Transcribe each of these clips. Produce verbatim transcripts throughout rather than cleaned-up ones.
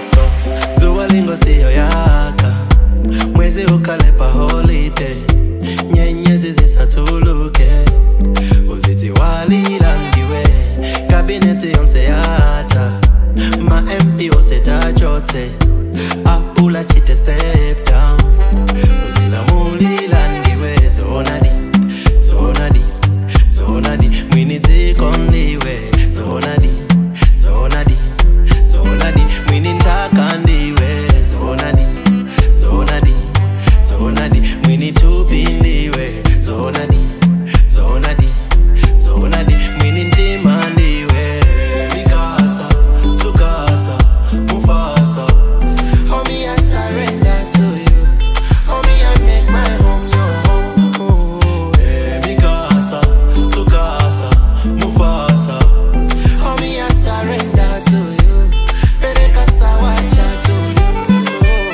like so. Zuwalingo siyo yaka, mwezi ukalepa holiday, nyenyezi zisatuluke, uziti walilandiwe, kabineti yonse yata, ma M P ose tachote, apula chite step down, uzila mulilandiwe, zonadi, zonadi, zonadi, mwiniti kondiwe, zonadi, zonadi, zonadi, mwinintaka ndiwe, zonadi, zonadi, zonadi, mwinitupindiwe, zonadi, zonadi, zonadi, mwinintima ndiwe, Mikasa, Sukasa, Mufasa. Homie, I surrender to you. Homie, I make my home your home. Hey, Mikasa, Sukasa, Mufasa. Homie, I surrender to you. Pereka sawacha to you.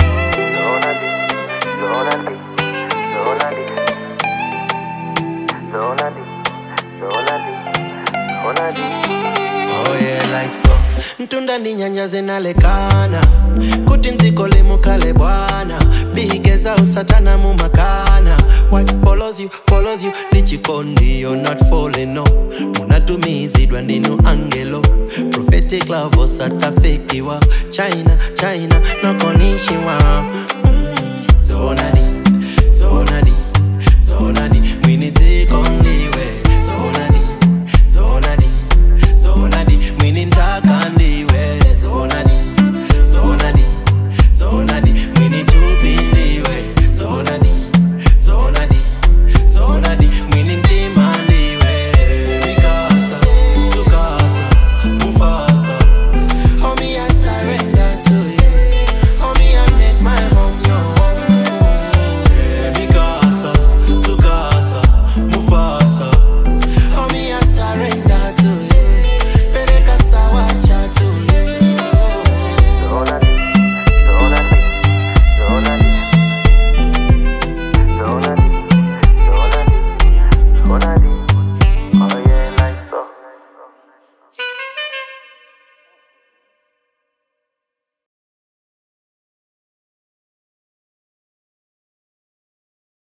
Zonadi, zonadi, zonadi, zonadi, zonadi, zonadi. Oh yeah, like so. Ntunda ndi nyanya zinalekana, kuti nziko limukale bwana, bigeza usatana mumakana. What follows you, follows you, lichikondi, you're not falling no. Munatumizidwa ndinu angelo, prophetic love osatafikiwa. China, China, no konishiwa.